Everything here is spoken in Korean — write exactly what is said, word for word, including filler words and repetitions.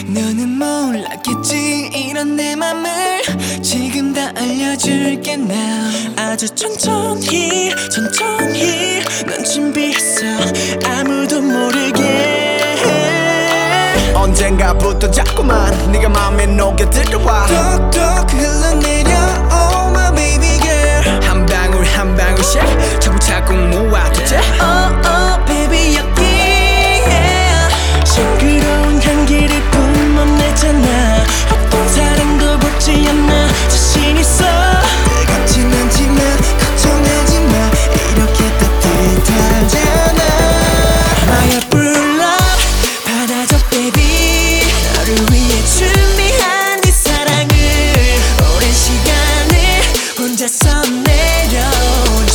너는 몰랐겠지 이런 내 맘을 지금 다 알려줄게 now. 아주 천천히 천천히 난 준비했어 아무도 모르게. 언젠가부터 자꾸만 네가 마음에 녹여 들어와 톡톡 흘러내려